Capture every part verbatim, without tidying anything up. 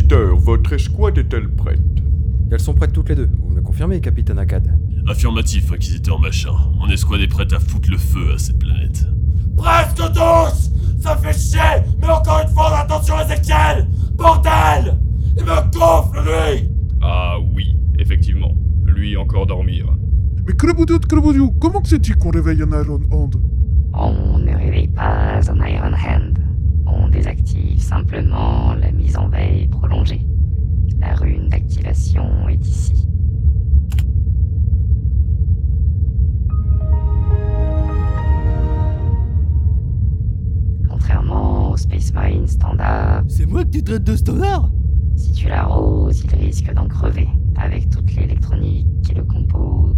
Inquisiteur, votre escouade est-elle prête? Elles sont prêtes toutes les deux, vous me le confirmez, capitaine Akkad? Affirmatif, Inquisiteur machin. Mon escouade est prête à foutre le feu à cette planète. Presque tous! Ça fait chier! Mais encore une fois, attention Ezekiel! Bordel! Il me gonfle, lui! Ah oui, effectivement. Lui encore dormir. Mais Craboudout, Craboudiou, comment sais-tu qu'on réveille un Iron Hand? On ne réveille pas un Iron Hand. On désactive simplement la mise en veille prolongée. La rune d'activation est ici. Contrairement au Space Marine standard, C'est moi que tu traites de standard? si tu l'arroses, il risque d'en crever, avec toute l'électronique qui le compose.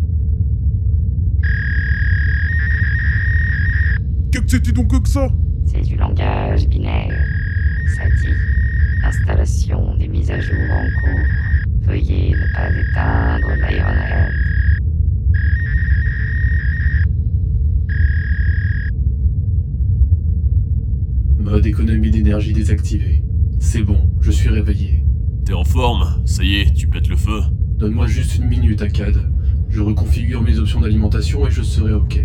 Que c'est donc que ça? C'est du langage binaire. Ça dit installation des mises à jour en cours. Veuillez ne pas éteindre l'Iron Hand. Mode économie d'énergie désactivé. C'est bon, je suis réveillé. T'es en forme? Ça y est, tu pètes le feu? Donne-moi juste une minute, Akkad. Je reconfigure mes options d'alimentation et je serai ok.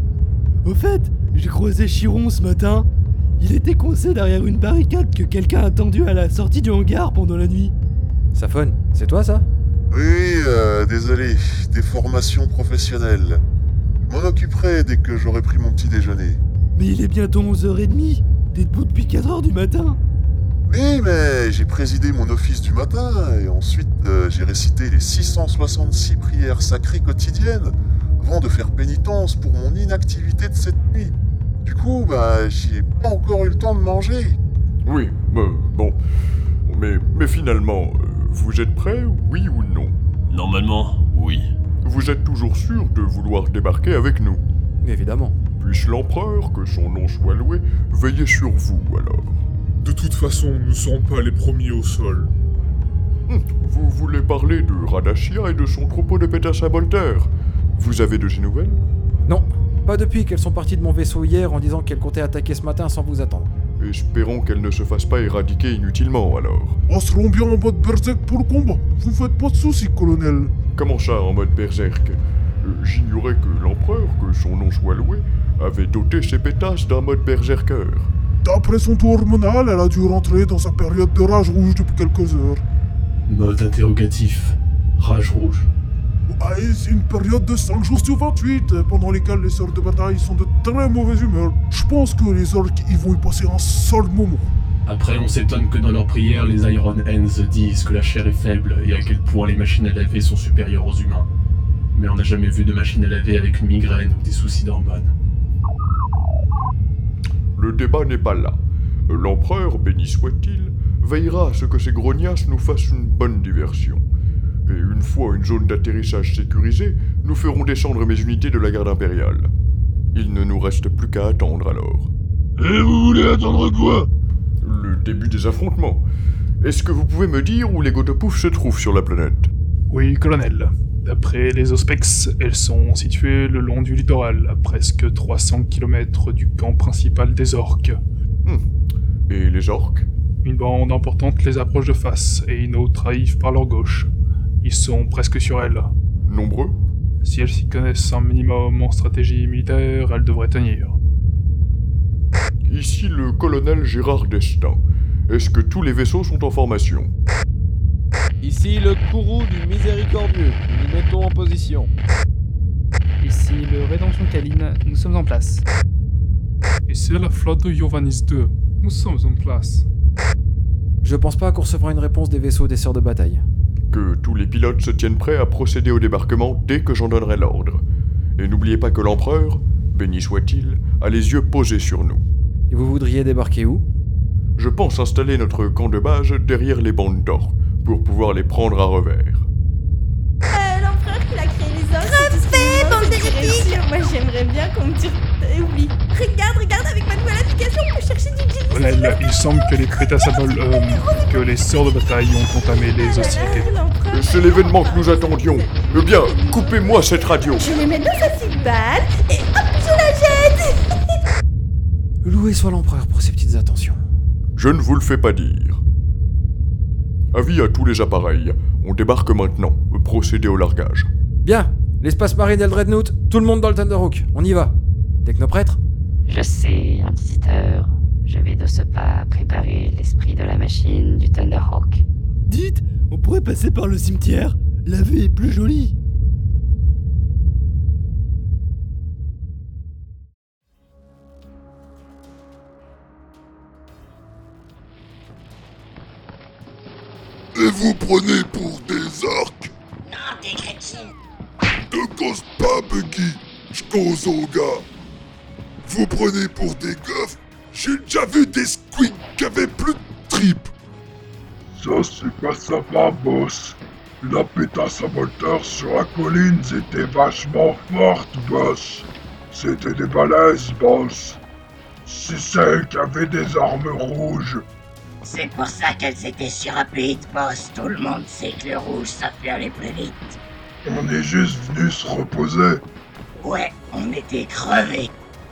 Au fait, j'ai croisé Chiron ce matin. Il était coincé derrière une barricade que quelqu'un a tendue à la sortie du hangar pendant la nuit. Saphon, c'est toi ça? Oui, euh, désolé, des formations professionnelles. Je m'en occuperai dès que j'aurai pris mon petit déjeuner. Mais il est bientôt onze heures trente. T'es debout depuis quatre heures du matin. Oui, mais j'ai présidé mon office du matin et ensuite euh, j'ai récité les six cent soixante-six prières sacrées quotidiennes avant de faire pénitence pour mon inactivité de cette nuit. Du coup, bah, j'ai pas encore eu le temps de manger. Oui, euh, bon. Mais, mais finalement, euh, vous êtes prêts, oui ou non? Normalement, oui. Vous êtes toujours sûr de vouloir débarquer avec nous? Évidemment. Puisse l'empereur, que son nom soit loué, veiller sur vous alors. De toute façon, nous ne serons pas les premiers au sol. Hum, vous voulez parler de Radachia et de son troupeau de pétasses à Voltaire? Vous avez de ces nouvelles? Non, pas depuis qu'elles sont parties de mon vaisseau hier en disant qu'elles comptaient attaquer ce matin sans vous attendre. Espérons qu'elles ne se fassent pas éradiquer inutilement alors. On seront bien en mode berserk pour le combat. Vous faites pas de soucis, colonel. Comment ça, en mode berserk? Euh, J'ignorais que l'empereur, que son nom soit loué, avait doté ses pétasses d'un mode berserker. D'après son taux hormonal, elle a dû rentrer dans sa période de rage rouge depuis quelques heures. Mode interrogatif. Rage rouge. Ouais, c'est une période de cinq jours sur vingt-huit, pendant lesquelles les sœurs de bataille sont de très mauvaise humeur. Je pense que les orques y vont y passer un sale moment. Après, on s'étonne que dans leurs prières, les Iron Hands disent que la chair est faible et à quel point les machines à laver sont supérieures aux humains. Mais on n'a jamais vu de machine à laver avec une migraine ou des soucis d'hormones. Le débat n'est pas là. L'empereur, béni soit-il, veillera à ce que ces grognasses nous fassent une bonne diversion. Et une fois une zone d'atterrissage sécurisée, nous ferons descendre mes unités de la garde impériale. Il ne nous reste plus qu'à attendre alors. Et vous voulez attendre quoi? Le début des affrontements. Est-ce que vous pouvez me dire où les Gotopouf se trouvent sur la planète? Oui, colonel. D'après les Auspex, elles sont situées le long du littoral, à presque trois cents kilomètres du camp principal des orques. Hmm. Et les orques? Une bande importante les approche de face, et une autre arrive par leur gauche. Ils sont presque sur elles. Nombreux? Si elles s'y connaissent un minimum en stratégie militaire, elles devraient tenir. Ici le colonel Gérard Destin. Est-ce que tous les vaisseaux sont en formation? Ici le courroux du miséricordieux, nous nous mettons en position. Ici le Rédemption Caline, nous sommes en place. Ici la flotte de Giovannis deux, nous sommes en place. Je pense pas qu'on recevra une réponse des vaisseaux des sœurs de bataille. Que tous les pilotes se tiennent prêts à procéder au débarquement dès que j'en donnerai l'ordre. Et n'oubliez pas que l'empereur, béni soit-il, a les yeux posés sur nous. Et vous voudriez débarquer où? Je pense installer notre camp de base derrière les bandes d'orques, pour pouvoir les prendre à revers. Euh, l'empereur qui a créé les orques. Crevez, bande d'hérétiques. Moi j'aimerais bien qu'on me tire... Euh, oublie. Regarde, regarde, avec ma nouvelle application, on peut chercher du génie. Colonel, il semble que les pétasses à bol... Euh, que les sœurs de bataille ont entamé les hostilités. C'est l'événement que nous attendions. Eh bien, coupez-moi cette radio. Je les mets dans sa petite balle, et hop, je la jette. Loué soit l'empereur pour ses petites attentions. Je ne vous le fais pas dire. Avis à tous les appareils. On débarque maintenant. Procédez au largage. Bien, l'espace marine et le Dreadnought, tout le monde dans le Thunderhawk, on y va. Technoprêtre ? Je sais, Inquisiteur. Je vais de ce pas préparer l'esprit de la machine du Thunderhawk. Dites, on pourrait passer par le cimetière. La vue est plus jolie. Et vous prenez pour des orques? Non, des Gretchen. Ne cause pas, Buggy. Je cause au gars. Vous prenez pour des goffs? J'ai déjà vu des squigs qui avaient plus de tripes. Ça, c'est pas sympa, boss. La pétasse à moteur sur la colline, c'était vachement forte, boss. C'était des balaises, boss. C'est celles qui avaient des armes rouges. C'est pour ça qu'elles étaient si rapides, boss. Tout le monde sait que le rouge, ça fait aller plus vite. On est juste venu se reposer. Ouais, on était crevés.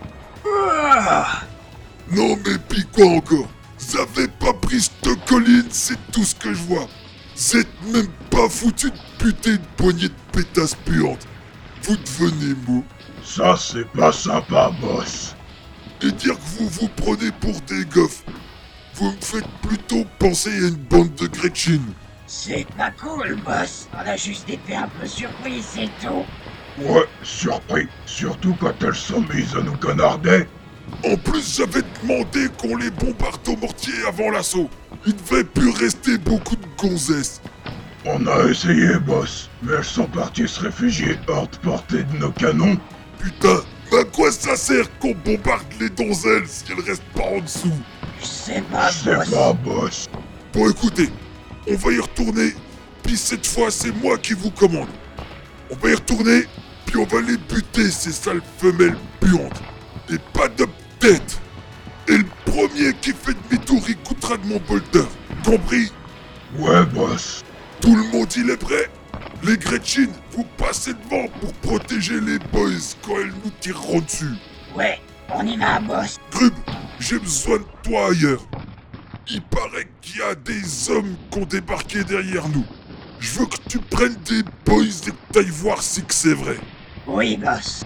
Ah non mais pis quoi encore? Vous avez pas pris cette colline, c'est tout ce que je vois. Vous êtes même pas foutu de putain de poignée de pétasses puantes. Vous devenez mou. Ça, c'est pas sympa, boss. Et dire que vous vous prenez pour des goffs, vous me faites plutôt penser à une bande de Gretchen. C'est pas cool, boss. On a juste été un peu surpris, c'est tout. Ouais, surpris. Surtout quand elles sont mises à nous canarder. En plus, j'avais demandé qu'on les bombarde au mortier avant l'assaut. Il devait plus rester beaucoup de gonzesses. On a essayé, boss, mais elles sont parties se réfugier hors de portée de nos canons. Putain, à quoi ça sert qu'on bombarde les donzelles si elles restent pas en dessous? Je sais pas, Je sais pas, boss. Bon, écoutez, on va y retourner, puis cette fois, c'est moi qui vous commande. On va y retourner, puis on va les buter, ces sales femelles puantes. Et pas de tête. Et le premier qui fait demi-tour, il coûtera de mon bolter. Compris? Ouais, boss. Tout le monde, il est prêt? Les Gretchen, vous passez devant pour protéger les boys quand elles nous tireront dessus. Ouais, on y va, boss. Grub, j'ai besoin de toi ailleurs. Il paraît qu'il y a des hommes qui ont débarqué derrière nous. Je veux que tu prennes des boys et que t'ailles voir si que c'est vrai. Oui, boss.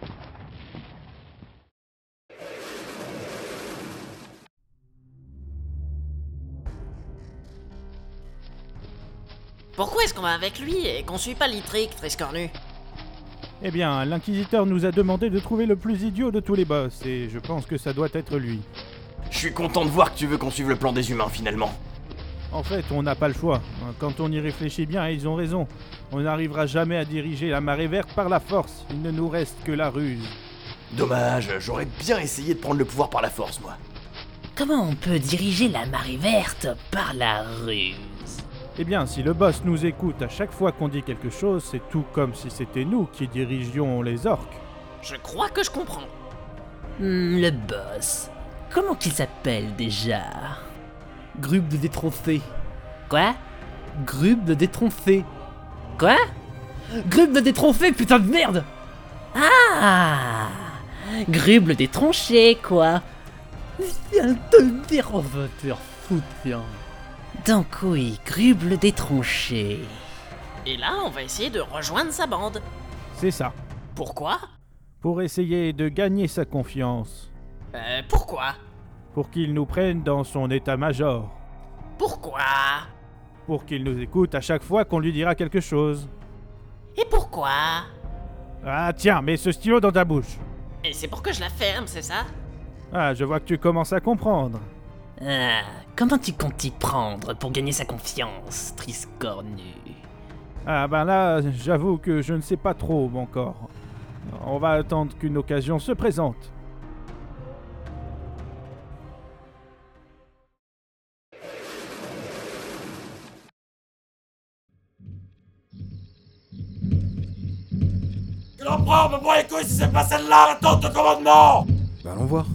Pourquoi est-ce qu'on va avec lui et qu'on suit pas Litric, Triscornu? Eh bien, l'Inquisiteur nous a demandé de trouver le plus idiot de tous les boss, et je pense que ça doit être lui. Je suis content de voir que tu veux qu'on suive le plan des humains, finalement. En fait, on n'a pas le choix. Quand on y réfléchit bien, ils ont raison. On n'arrivera jamais à diriger la marée verte par la force. Il ne nous reste que la ruse. Dommage, j'aurais bien essayé de prendre le pouvoir par la force, moi. Comment on peut diriger la marée verte par la ruse? Eh bien, si le boss nous écoute à chaque fois qu'on dit quelque chose, c'est tout comme si c'était nous qui dirigions les orques. Je crois que je comprends. Hmm, le boss. Comment qu'il s'appelle déjà? Grub de détronfé. Quoi? Grub de détronfé. Quoi? Grub de détronfé, putain de merde! Ah! Gruble détronché, quoi. Viens te le dire, on va te faire foutre, viens. Donc oui, Gruble détronché. Et là, on va essayer de rejoindre sa bande. C'est ça. Pourquoi? Pour essayer de gagner sa confiance. Euh, pourquoi? Pour qu'il nous prenne dans son état-major. Pourquoi? Pour qu'il nous écoute à chaque fois qu'on lui dira quelque chose. Et pourquoi? Ah tiens, mets ce stylo dans ta bouche. Et c'est pour que je la ferme, c'est ça? Ah, je vois que tu commences à comprendre. Ah, comment tu comptes t'y prendre pour gagner sa confiance, Triscornu? Ah ben là, j'avoue que je ne sais pas trop encore. On va attendre qu'une occasion se présente. Que l'on prend, me bois les couilles si c'est pas celle-là, la tente de commandement! Bah allons voir.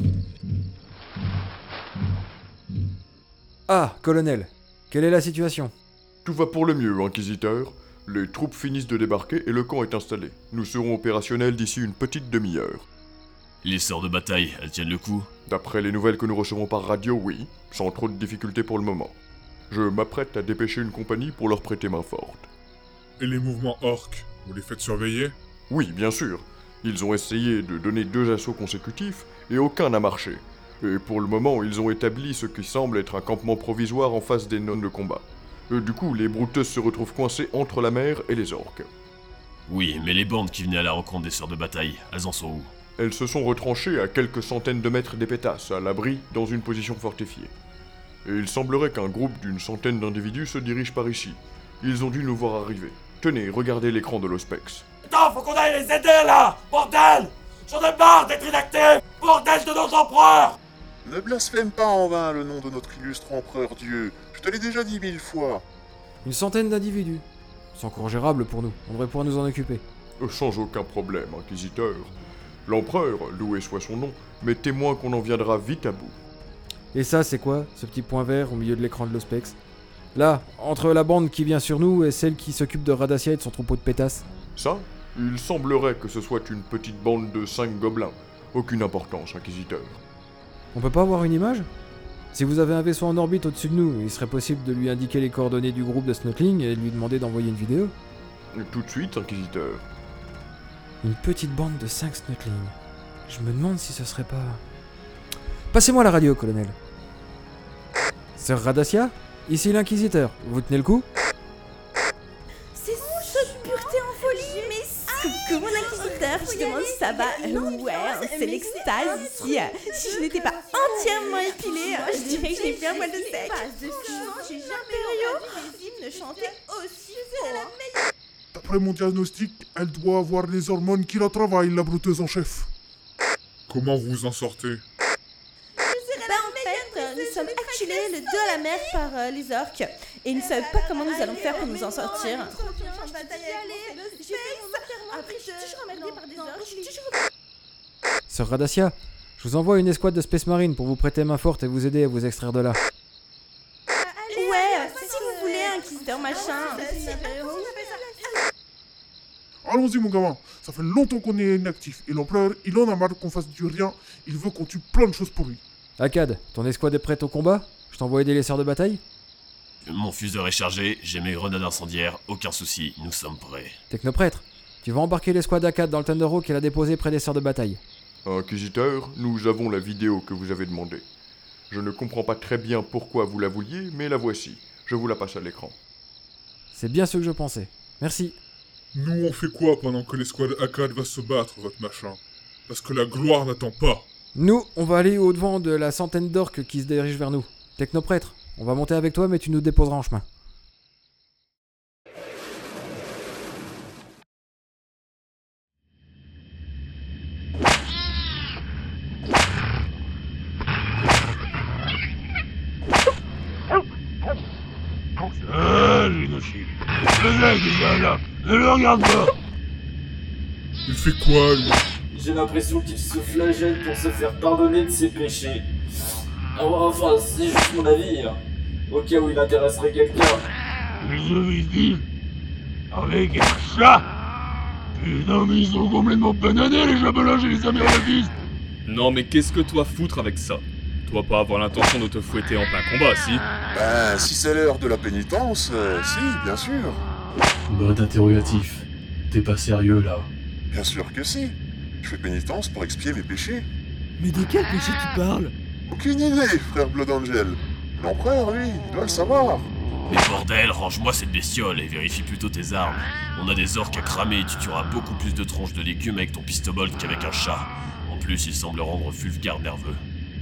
Ah, colonel, quelle est la situation? Tout va pour le mieux, Inquisiteur. Les troupes finissent de débarquer et le camp est installé. Nous serons opérationnels d'ici une petite demi-heure. Les sorts de bataille, elles tiennent le coup? D'après les nouvelles que nous recevons par radio, oui. Sans trop de difficultés pour le moment. Je m'apprête à dépêcher une compagnie pour leur prêter main forte. Et les mouvements orques, vous les faites surveiller? Oui, bien sûr. Ils ont essayé de donner deux assauts consécutifs, et aucun n'a marché. Et pour le moment, ils ont établi ce qui semble être un campement provisoire en face des nonnes de combat. Euh, du coup, les brouteuses se retrouvent coincées entre la mer et les orques. Oui, mais les bandes qui venaient à la rencontre des sœurs de bataille, elles en sont où? Elles se sont retranchées à quelques centaines de mètres des pétasses, à l'abri, dans une position fortifiée. Et il semblerait qu'un groupe d'une centaine d'individus se dirige par ici. Ils ont dû nous voir arriver. Tenez, regardez l'écran de l'Ospex. Putain, faut qu'on aille les aider là! Bordel! J'en ai marre d'être inactif! Bordel de notre empereur! Ne blasphème pas en vain le nom de notre illustre empereur Dieu. Je te l'ai déjà dit mille fois. Une centaine d'individus. C'est encore gérable pour nous. On devrait pouvoir nous en occuper. Sans aucun problème, inquisiteur. L'empereur, loué soit son nom, m'est témoin qu'on en viendra vite à bout. Et ça, c'est quoi, ce petit point vert au milieu de l'écran de l'Ospex? Là, entre la bande qui vient sur nous et celle qui s'occupe de Radassia et de son troupeau de pétasses. Ça, il semblerait que ce soit une petite bande de cinq gobelins. Aucune importance, inquisiteur. On peut pas avoir une image? Si vous avez un vaisseau en orbite au-dessus de nous, il serait possible de lui indiquer les coordonnées du groupe de Snotling et de lui demander d'envoyer une vidéo. Tout de suite, inquisiteur. Une petite bande de cinq Snotling. Je me demande si ce serait pas... Passez-moi la radio, colonel. Sœur Radassia? Ici l'inquisiteur. Vous tenez le coup? C'est cette pureté en folie, mais coucou mon inquisiteur, je demande si ça va. Ouais, c'est l'extase ici. Si je n'étais pas entièrement épilée, je dirais que j'ai bien poil de sec. Franchement, j'ai jamais entendu mes hymnes chanter aussi fort. D'après mon diagnostic, elle doit avoir les hormones qui la travaillent, la brouteuse en chef. Comment vous vous en sortez? Bah en fait, nous sommes acculés le dos à la mer par euh, les orques et ils ne savent pas comment nous allons faire pour nous en sortir. Sœur Radassia, je vous envoie une escouade de Space Marine pour vous prêter main forte et vous aider à vous extraire de là. Ouais, si vous voulez, inquisiteur machin. Allons-y mon gamin, ça fait longtemps qu'on est inactif et l'empereur, il en a marre qu'on fasse du rien, il veut qu'on tue plein de choses pour lui. Akkad, ton escouade est prête au combat? Je t'envoie aider les sœurs de bataille? Mon fuseur est chargé, j'ai mes grenades incendiaires, aucun souci, nous sommes prêts. Technoprêtre, tu vas embarquer l'escouade Akkad dans le Thunderhawk et la déposer près des sœurs de bataille. Inquisiteur, nous avons la vidéo que vous avez demandée. Je ne comprends pas très bien pourquoi vous la vouliez, mais la voici. Je vous la passe à l'écran. C'est bien ce que je pensais. Merci. Nous, on fait quoi pendant que l'escouade Akkad va se battre, votre machin? Parce que la gloire n'attend pas. Nous, on va aller au-devant de la centaine d'orques qui se dirigent vers nous. Technoprêtre, on va monter avec toi, mais tu nous déposeras en chemin. Ah, génocide. Le mec, il est là. Ne le regarde pas. Il fait quoi, lui? J'ai l'impression qu'il se flagelle pour se faire pardonner de ses péchés. Enfin, c'est juste mon avis, hein. Au cas où il intéresserait quelqu'un. Je vais dire, avec un chat. Putain, mais ils sont complètement bananés, les jabelins et les amérindiens. Non, mais qu'est-ce que toi foutre avec ça? Toi pas avoir l'intention de te fouetter en plein combat, si? Ben, si c'est l'heure de la pénitence, euh, si, bien sûr. Mode interrogatif. T'es pas sérieux, là? Bien sûr que si. Je fais pénitence pour expier mes péchés. Mais de quel péché tu parles? Aucune idée, frère Blood Angel. L'empereur, lui, il doit le savoir. Mais bordel, range-moi cette bestiole et vérifie plutôt tes armes. On a des orques à cramer et tu tueras beaucoup plus de tronches de légumes avec ton pistobolt qu'avec un chat. En plus, il semble rendre Fulfgar nerveux.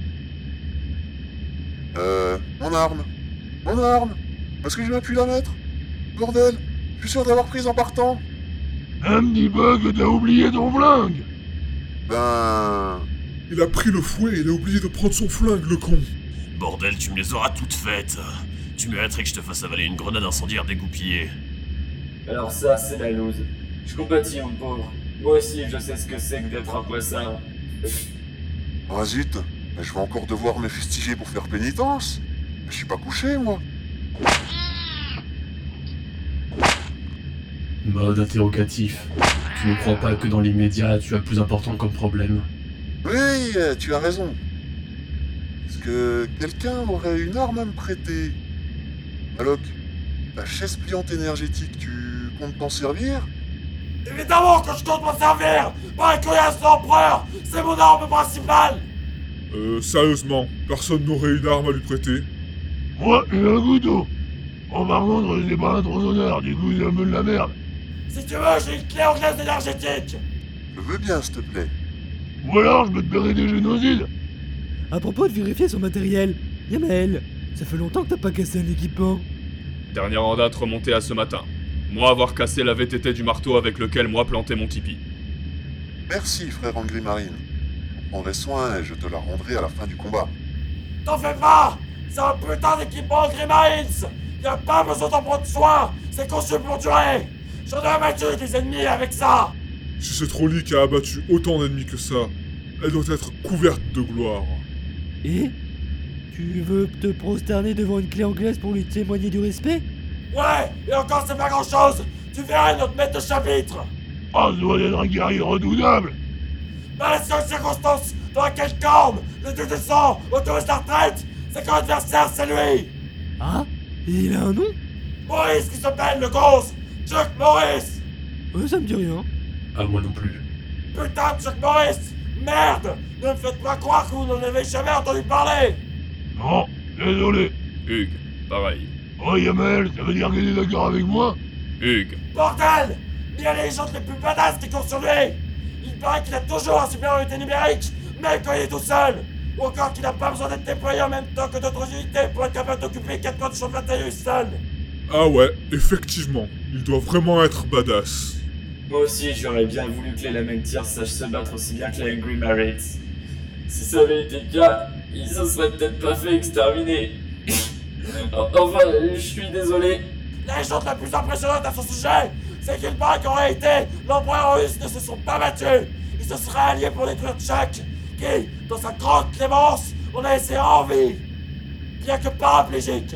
Euh... Mon arme. Mon arme. Est-ce que je vais pu la mettre? Bordel, je suis sûr d'avoir prise en partant. Un petit bug, t'as oublié ton flingue. Ben... Il a pris le fouet et il a oublié de prendre son flingue, le con. Bordel, tu me les auras toutes faites. Tu mériterais que je te fasse avaler une grenade incendiaire dégoupillée. Alors ça, c'est la loose. Je compatis, mon pauvre. Moi aussi, je sais ce que c'est que d'être un poisson. Ah zut, mais je vais encore devoir me fustiger pour faire pénitence. Je suis pas couché, moi. Mode interrogatif. Tu ne crois pas que dans l'immédiat, tu as plus important comme problème? Oui, tu as raison. Est-ce que quelqu'un aurait une arme à me prêter? Alok, la chaise pliante énergétique, tu comptes t'en servir? Évidemment que je compte m'en servir. Par les coriaces de l'empereur, c'est mon arme principale. Euh, sérieusement, personne n'aurait une arme à lui prêter? Moi, j'ai un couteau. En par contre, c'est pas un tronçonneur, du coup, c'est un peu de la merde. Si tu veux, j'ai une clé anglaise énergétique. Je veux bien, s'il te plaît. Ou alors, je peux te payer des génocides. À propos de vérifier son matériel, Yamael, ça fait longtemps que t'as pas cassé un équipement. Dernière en date remontée à ce matin. Moi avoir cassé la V T T du marteau avec lequel moi plantais mon tipi. Merci, frère Angry Marine. J'en prendrai soin et je te la rendrai à la fin du combat. T'en fais pas. C'est un putain d'équipement Angry Marines. Y'a pas besoin d'en prendre soin. C'est conçu pour durer. J'en ai abattu des ennemis avec ça. Si cette relique a abattu autant d'ennemis que ça, elle doit être couverte de gloire. Et tu veux te prosterner devant une clé anglaise pour lui témoigner du respect? Ouais, et encore c'est pas grand chose. Tu verras notre maître de chapitre. Ah, ça doit être un guerrier redoutable. Dans les seules circonstances dans lesquelles Korn, le dieu du sang, autorise la retraite, c'est qu'un adversaire, c'est lui. Ah? Et il a un nom? Maurice qui s'appelle le Grosse. Chuck Norris. Euh, ça me dit rien. Ah, moi non plus. Putain de Chuck Norris. Merde. Ne me faites pas croire que vous n'en avez jamais entendu parler. Non, désolé. Hugues, pareil. Oh, Yamael, ça veut dire qu'il est d'accord avec moi? Hugues. Bordel. Il y a les gens les plus badass qui courent sur lui. Il paraît qu'il a toujours une supériorité numérique, même quand il est tout seul. Ou encore qu'il n'a pas besoin d'être déployé en même temps que d'autres unités pour être capable d'occuper quatre coins de champ de bataille seul. Ah ouais, effectivement, il doit vraiment être badass. Moi aussi, j'aurais bien voulu que les Lamentiers sachent se battre aussi bien que les Angry Marines. Si ça avait été le cas, ils se seraient peut-être pas fait exterminer. Enfin, je suis désolé. La chose la plus impressionnante à son sujet, c'est qu'il paraît qu'en réalité, l'empereur russe ne se sont pas battus. Ils se seraient alliés pour détruire Chuck, qui, dans sa grande clémence, on a laissé en vie, bien que paraplégique.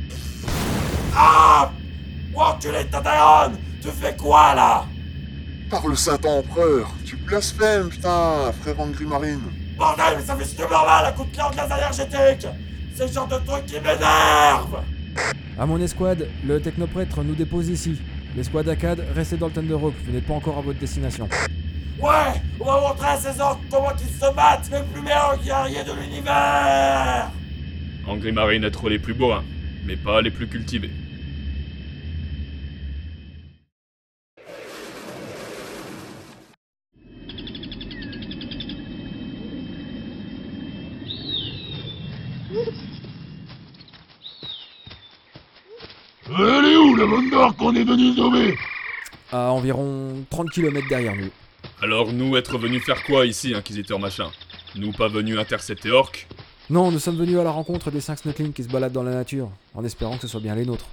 Ah! Enculé de Tatayon! Tu fais quoi là? Par le Saint-Empereur, tu blasphèmes, putain, frère Angry Marine. Bordel, mais ça fait super mal à coup de clé de gaz énergétique! C'est le genre de truc qui m'énerve! À mon escouade, le technoprêtre nous dépose ici. L'escouade Akkad, restez dans le Thunderhawk, vous n'êtes pas encore à votre destination. Ouais, on va montrer à ces orques comment ils se battent, les plus meilleurs guerriers de l'univers! Angry Marine être les plus bourrins, mais pas les plus cultivés. Elle est où la bande d'or qu'on est venu sauver? À environ trente kilomètres derrière nous. Alors nous être venus faire quoi ici, inquisiteur machin? Nous pas venus intercepter Orc? Non, nous sommes venus à la rencontre des cinq Snutlings qui se baladent dans la nature, en espérant que ce soit bien les nôtres.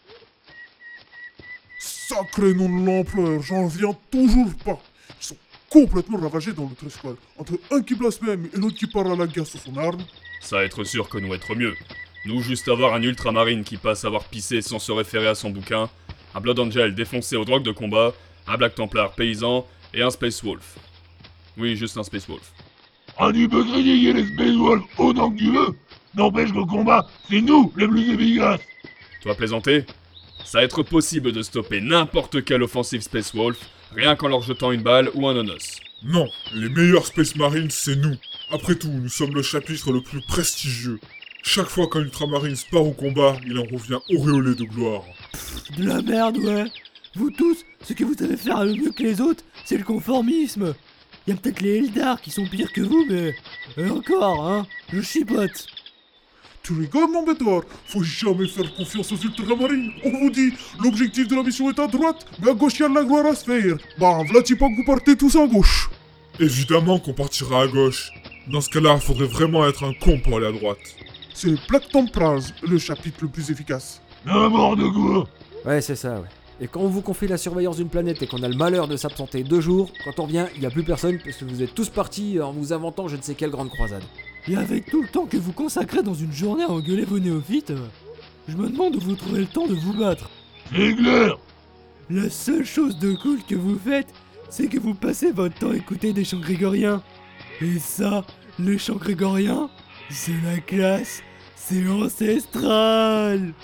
Sacré nom de l'empereur, j'en reviens toujours pas. Ils sont complètement ravagés dans notre escouade. Entre un qui blasphème et l'autre qui part à la guerre sur son arme. Ça être sûr que nous être mieux. Nous juste avoir un ultramarine qui passe avoir pissé sans se référer à son bouquin, un Blood Angel défoncé aux drogues de combat, un Black Templar paysan et un Space Wolf. Oui, juste un Space Wolf. Ah, tu peux critiquer les Space Wolves autant que tu veux. N'empêche qu'au combat, c'est nous les plus efficaces. Toi plaisanter? Ça va être possible de stopper n'importe quelle offensive Space Wolf, rien qu'en leur jetant une balle ou un nonos. Non, les meilleurs Space Marines, c'est nous. Après tout, nous sommes le chapitre le plus prestigieux. Chaque fois qu'un Ultramarine part au combat, il en revient auréolé de gloire. Pff, de la merde, ouais. Vous tous, ce que vous savez faire le mieux que les autres, c'est le conformisme. Y a peut-être les Eldar qui sont pires que vous, mais... Et encore, hein, je chipote. Tu rigoles, mon bêtard? Faut jamais faire confiance aux ultramarines. On vous dit, l'objectif de la mission est à droite, mais à gauche, il y a de la gloire à se faire. Bah, v'là-t-il pas que vous partez tous à gauche? Évidemment qu'on partira à gauche. Dans ce cas-là, faudrait vraiment être un con pour aller à droite. C'est Black Templars, le chapitre le plus efficace. N'importe quoi. Ouais, c'est ça, ouais. Et quand on vous confie la surveillance d'une planète et qu'on a le malheur de s'absenter deux jours, quand on revient, il n'y a plus personne parce que vous êtes tous partis en vous inventant je ne sais quelle grande croisade. Et avec tout le temps que vous consacrez dans une journée à engueuler vos néophytes, je me demande où vous trouvez le temps de vous battre. C'est clair. La seule chose de cool que vous faites, c'est que vous passez votre temps à écouter des chants grégoriens. Et ça, les chants grégoriens, c'est la classe, c'est ancestral.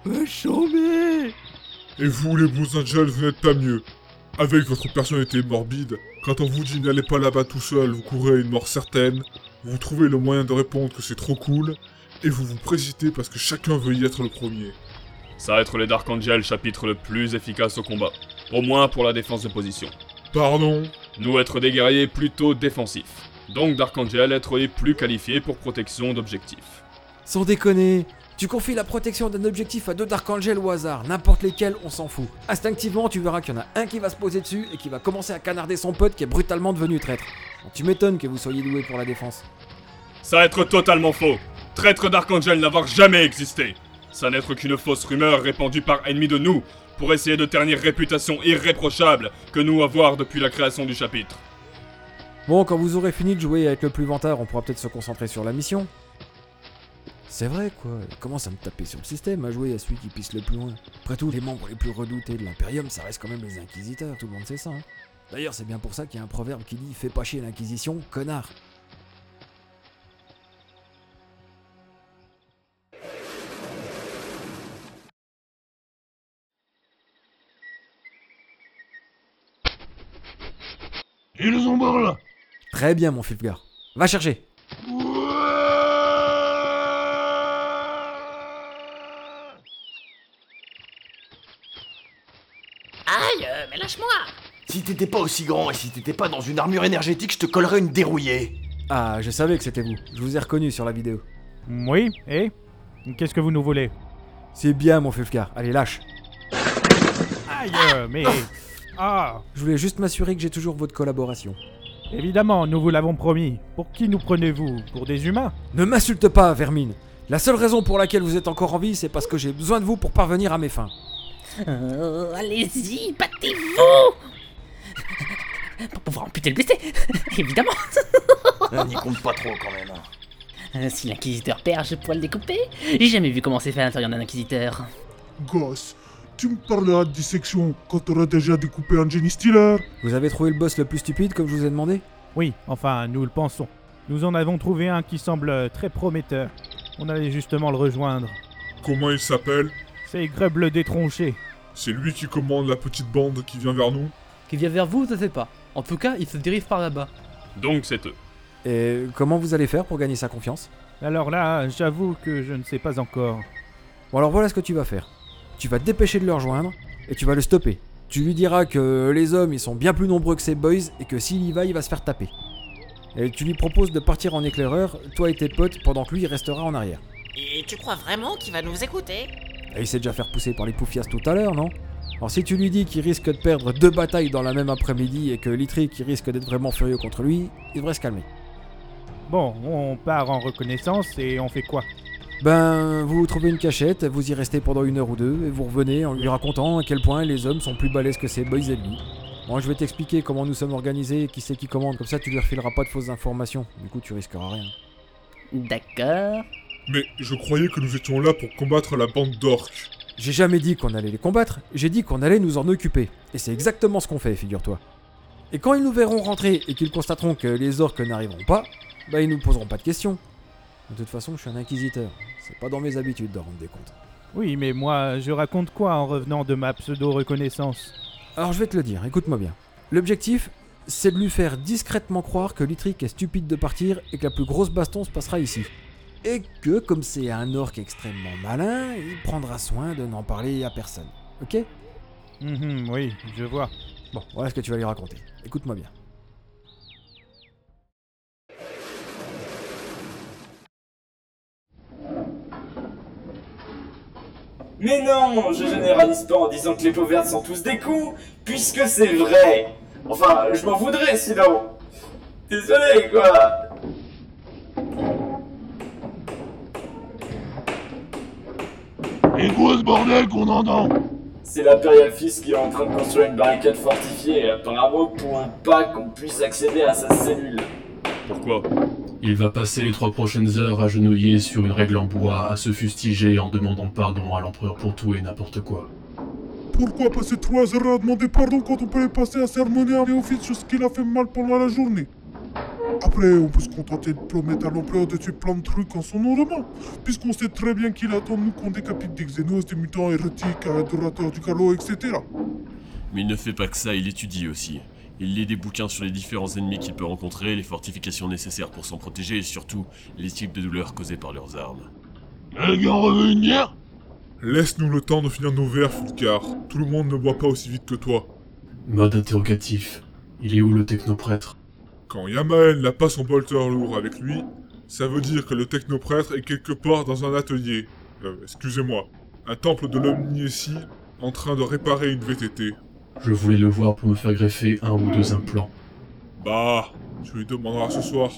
Va chambé. Et vous, les Blue Angels, vous n'êtes pas mieux. Avec votre personnalité morbide, quand on vous dit n'allez pas là-bas tout seul, vous courez une mort certaine, vous trouvez le moyen de répondre que c'est trop cool, et vous vous précipitez parce que chacun veut y être le premier. Ça va être les Dark Angels chapitre le plus efficace au combat. Au moins pour la défense de position. Pardon? Nous être des guerriers plutôt défensifs. Donc Dark Angel être les plus qualifiés pour protection d'objectifs. Sans déconner, tu confies la protection d'un objectif à deux Dark Angel au hasard, n'importe lesquels, on s'en fout. Instinctivement, tu verras qu'il y en a un qui va se poser dessus et qui va commencer à canarder son pote qui est brutalement devenu traître. Bon, tu m'étonnes que vous soyez doués pour la défense. Ça va être totalement faux. Traître Dark Angel n'avoir jamais existé. Ça n'être qu'une fausse rumeur répandue par ennemis de nous, pour essayer de ternir réputation irréprochable que nous avoir depuis la création du chapitre. Bon, quand vous aurez fini de jouer avec le plus vantard, on pourra peut-être se concentrer sur la mission. C'est vrai, quoi. Il commence à me taper sur le système, à jouer à celui qui pisse le plus loin. Après tout, les membres les plus redoutés de l'Imperium, ça reste quand même les Inquisiteurs, tout le monde sait ça. Hein. D'ailleurs, c'est bien pour ça qu'il y a un proverbe qui dit « Fais pas chier l'Inquisition, connard !» Ils ont barre là. Très bien, mon Fulgar. Va chercher. Aïe, euh, mais lâche-moi. Si t'étais pas aussi grand et si t'étais pas dans une armure énergétique, je te collerais une dérouillée. Ah, je savais que c'était vous. Je vous ai reconnu sur la vidéo. Oui, et qu'est-ce que vous nous voulez? C'est bien, mon Fulgar. Allez, lâche. Aïe, euh, mais... Ah. Je voulais juste m'assurer que j'ai toujours votre collaboration. Évidemment, nous vous l'avons promis. Pour qui nous prenez-vous? Pour des humains? Ne m'insulte pas, Vermine. La seule raison pour laquelle vous êtes encore en vie, c'est parce que j'ai besoin de vous pour parvenir à mes fins. Euh, allez-y, battez-vous. Pour pouvoir amputer le blessé, évidemment. On n'y compte pas trop quand même. Euh, si l'inquisiteur perd, je pourrais le découper. J'ai jamais vu comment c'est fait à l'intérieur d'un inquisiteur. Gosse, tu me parleras de dissection quand t'auras déjà découpé un Jenny Stealer. Vous avez trouvé le boss le plus stupide comme je vous ai demandé? Oui, enfin, nous le pensons. Nous en avons trouvé un qui semble très prometteur. On allait justement le rejoindre. Comment il s'appelle? C'est Grub le détronché. C'est lui qui commande la petite bande qui vient vers nous? Qui vient vers vous, je sais pas. En tout cas, il se dirige par là-bas. Donc c'est eux. Et comment vous allez faire pour gagner sa confiance? Alors là, j'avoue que je ne sais pas encore. Bon alors voilà ce que tu vas faire. Tu vas te dépêcher de le rejoindre et tu vas le stopper. Tu lui diras que les hommes ils sont bien plus nombreux que ses boys et que s'il y va, il va se faire taper. Et tu lui proposes de partir en éclaireur, toi et tes potes, pendant que lui il restera en arrière. Et tu crois vraiment qu'il va nous écouter? Et il s'est déjà fait pousser par les poufias tout à l'heure, non? Alors si tu lui dis qu'il risque de perdre deux batailles dans la même après-midi et que Litrick risque d'être vraiment furieux contre lui, il devrait se calmer. Bon, on part en reconnaissance et on fait quoi? Ben, vous trouvez une cachette, vous y restez pendant une heure ou deux, et vous revenez en lui racontant à quel point les hommes sont plus balèzes que ses boys ennemis. Bon, je vais t'expliquer comment nous sommes organisés, qui c'est qui commande, comme ça tu lui refileras pas de fausses informations, du coup tu risqueras rien. D'accord. Mais je croyais que nous étions là pour combattre la bande d'orques. J'ai jamais dit qu'on allait les combattre, j'ai dit qu'on allait nous en occuper. Et c'est exactement ce qu'on fait, figure-toi. Et quand ils nous verront rentrer et qu'ils constateront que les orques n'arriveront pas, bah ils nous poseront pas de questions. De toute façon, je suis un inquisiteur. C'est pas dans mes habitudes de rendre des comptes. Oui, mais moi, je raconte quoi en revenant de ma pseudo-reconnaissance? Alors je vais te le dire, écoute-moi bien. L'objectif, c'est de lui faire discrètement croire que Litrick est stupide de partir et que la plus grosse baston se passera ici. Et que, comme c'est un orc extrêmement malin, il prendra soin de n'en parler à personne. Ok? Mmh, oui, je vois. Bon, voilà ce que tu vas lui raconter. Écoute-moi bien. Mais non, je généralise pas en disant que les peaux vertes sont tous des coups, puisque c'est vrai. Enfin, je m'en voudrais sinon. Désolé, quoi. Et quoi ce bordel qu'on entend? C'est l'Imperial Fist qui est en train de construire une barricade fortifiée, apparemment pour pas qu'on puisse accéder à sa cellule. Pourquoi? Il va passer les trois prochaines heures agenouillé sur une règle en bois, à se fustiger en demandant pardon à l'empereur pour tout et n'importe quoi. Pourquoi passer trois heures à demander pardon quand on peut les passer à sermonner un néophyte sur ce qu'il a fait mal pendant la journée? Après, on peut se contenter de promettre à l'empereur de tuer plein de trucs en son nom roman, puisqu'on sait très bien qu'il attend de nous qu'on décapite des xénos, des mutants hérétiques, adorateurs du calot, et cetera. Mais il ne fait pas que ça, il étudie aussi. Il lit des bouquins sur les différents ennemis qu'il peut rencontrer, les fortifications nécessaires pour s'en protéger et surtout les types de douleurs causées par leurs armes. Les gars, on veut une bière ? Laisse-nous le temps de finir nos verres, Fulcar. Tout le monde ne boit pas aussi vite que toi. Mode interrogatif. Il est où le technoprêtre? Quand Yamael n'a pas son bolter lourd avec lui, ça veut dire que le technoprêtre est quelque part dans un atelier. Euh, excusez-moi. Un temple de l'Omniessi en train de réparer une V T T. Je voulais le voir pour me faire greffer un ou deux implants. Bah, tu lui demanderas ce soir.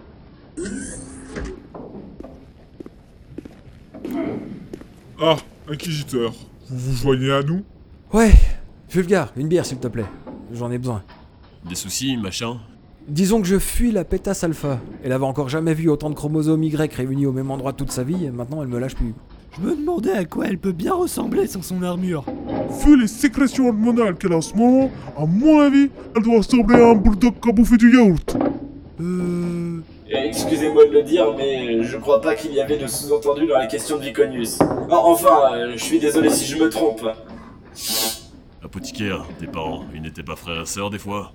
Ah, Inquisiteur, vous vous joignez à nous? Ouais, Fulgar, une bière s'il te plaît. J'en ai besoin. Des soucis, machin? Disons que je fuis la pétasse alpha. Elle avait encore jamais vu autant de chromosomes Y réunis au même endroit toute sa vie, et maintenant elle me lâche plus. Je me demandais à quoi elle peut bien ressembler sans son armure. Vu les sécrétions hormonales qu'elle a en ce moment, à mon avis, elle doit ressembler à un bulldog qui a bouffé du yaourt. Euh... Excusez-moi de le dire, mais je crois pas qu'il y avait de sous-entendu dans la question de Viconius. Enfin, euh, je suis désolé si je me trompe. Apothicaire, tes parents, ils n'étaient pas frères et sœurs des fois?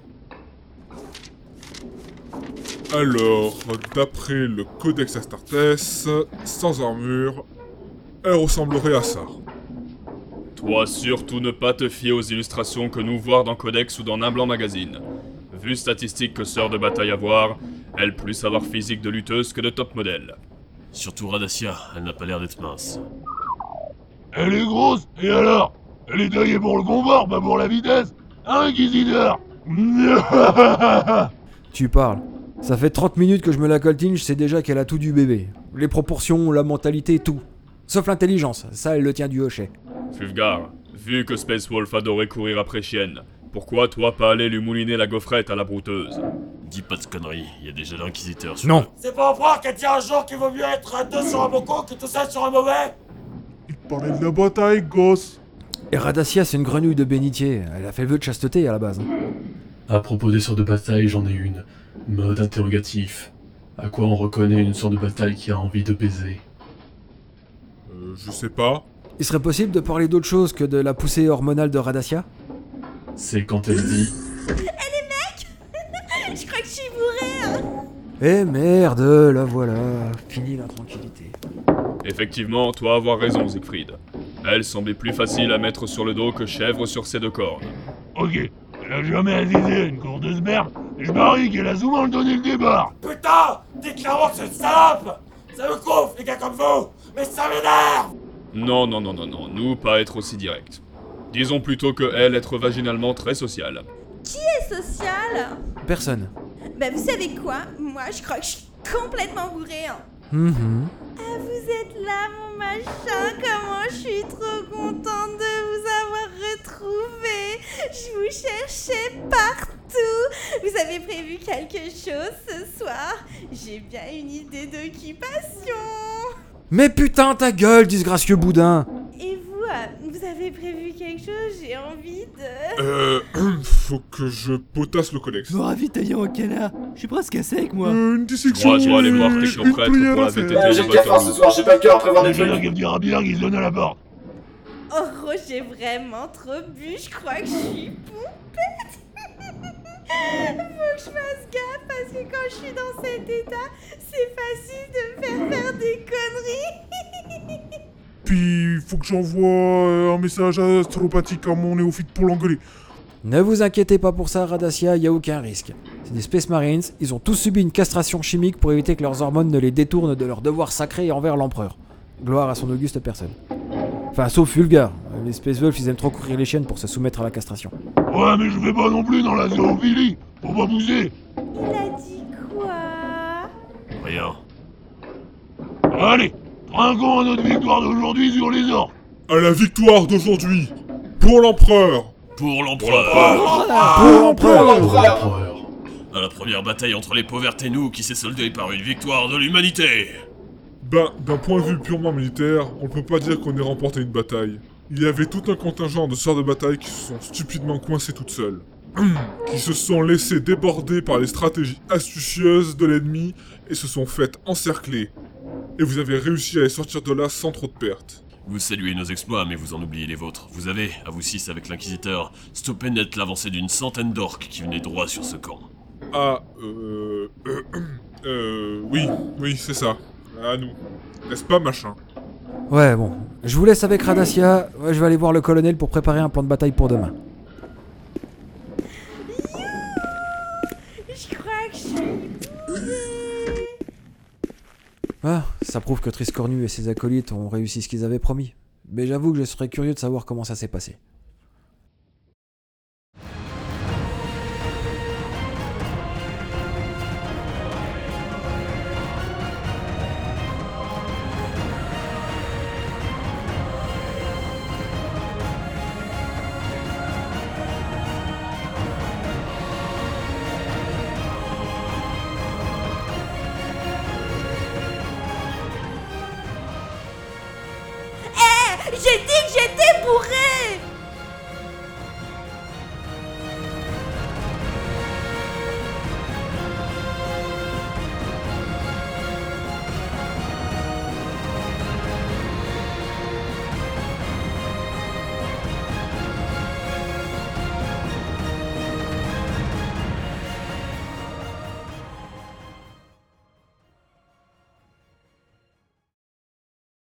Alors, d'après le Codex Astartes, sans armure, elle ressemblerait à ça. Toi, surtout ne pas te fier aux illustrations que nous voir dans Codex ou dans Nain Blanc Magazine. Vu statistique que sœur de bataille à voir, elle plus savoir physique de lutteuse que de top modèle. Surtout Radassia, elle n'a pas l'air d'être mince. Elle est grosse, et alors? Elle est taillée pour le combat, pas pour la vitesse. Inquisiteur. Tu parles. Ça fait trente minutes que je me la coltine, je sais déjà qu'elle a tout du bébé. Les proportions, la mentalité, tout. Sauf l'intelligence, ça elle le tient du hochet. Fulgar, vu que Space Wolf adorait courir après chienne, pourquoi toi pas aller lui mouliner la gaufrette à la brouteuse? Dis pas de conneries, il y a déjà l'inquisiteur sur... Non. C'est pas pour qu'elle dit un jour qu'il vaut mieux être à deux sur un bon coup que tout seul sur un mauvais. Il parlait de la bataille, gosse. Et Radassia, c'est une grenouille de bénitier. Elle a fait le vœu de chasteté à la base. À propos des sorts de bataille, j'en ai une. Mode interrogatif. À quoi on reconnaît une sorte de bataille qui a envie de baiser? Euh, je sais pas. Il serait possible de parler d'autre chose que de la poussée hormonale de Radassia? C'est quand elle dit... Eh les mecs Je crois que je suis bourré hein. Eh merde, la voilà. Fini la tranquillité. Effectivement, toi avoir raison, Siegfried. Elle semblait plus facile à mettre sur le dos que chèvre sur ses deux cornes. Ok, elle a jamais assisté à une course de merde, et je parie qu'elle a souvent donné le débarre. Putain, dis clairement que c'est une salope. Ça me couvre, les gars comme vous. Mais ça m'énerve. Non, non, non, non, non, nous pas être aussi direct. Disons plutôt que elle être vaginalement très sociale. Qui est social? Personne. Bah vous savez quoi? Moi je crois que je suis complètement bourré hein. Mm-hmm. Ah vous êtes là mon machin, comment je suis trop contente de vous avoir retrouvé. Je vous cherchais partout. Vous avez prévu quelque chose ce soir? J'ai bien une idée d'occupation. Mais putain ta gueule, disgracieux boudin! Et vous, euh, vous avez prévu quelque chose? J'ai envie de... Euh... faut que je potasse le codex. Me ravitailler en canard. Je suis presque à sec, moi. Euh, une dissection... Moi, je vais aller voir Technoprêtre pour la V T T. Euh, j'ai qu'à faire ce soir, j'ai pas le cœur à prévoir des Déjà, trucs. qu'elle me dira bien qu'ils se donnent à la porte. Oh, j'ai vraiment trop bu, je crois que je suis pompette. Faut que je fasse gaffe parce que quand je suis dans cet état, c'est facile de me faire faire des conneries. Puis, faut que j'envoie euh, un message astropathique à mon néophyte pour l'engueuler. Ne vous inquiétez pas pour ça, Radassia, y a aucun risque. C'est des Space Marines, ils ont tous subi une castration chimique pour éviter que leurs hormones ne les détournent de leur devoir sacré envers l'empereur. Gloire à son auguste personne. Enfin, sauf Fulgar. Les Space Wolves, ils aiment trop courir les chiennes pour se soumettre à la castration. Ouais, mais je vais pas non plus dans la zoophilie. Faut pas bouger. Il a dit quoi? Rien. Allez, trinquons à notre victoire d'aujourd'hui sur les orques. À la victoire d'aujourd'hui. Pour l'empereur. Pour l'empereur. Pour l'empereur. À la première bataille entre les pauvres et nous qui s'est soldée par une victoire de l'humanité. Ben, d'un point de vue purement militaire, on ne peut pas dire qu'on ait remporté une bataille. Il y avait tout un contingent de sœurs de bataille qui se sont stupidement coincées toutes seules. qui se sont laissés déborder par les stratégies astucieuses de l'ennemi et se sont fait encercler. Et vous avez réussi à les sortir de là sans trop de pertes. Vous saluez nos exploits, mais vous en oubliez les vôtres. Vous avez, à vous six avec l'Inquisiteur, stoppé net l'avancée d'une centaine d'orques qui venaient droit sur ce camp. Ah, euh... Euh... euh oui, oui, c'est ça. À nous. N'est-ce pas, machin? Ouais, bon. Je vous laisse avec Radassia. Ouais, je vais aller voir le colonel pour préparer un plan de bataille pour demain. Je crois que je suis bourrée. Ah, ça prouve que Triscornu et ses acolytes ont réussi ce qu'ils avaient promis. Mais j'avoue que je serais curieux de savoir comment ça s'est passé. J'ai dit que j'étais bourrée.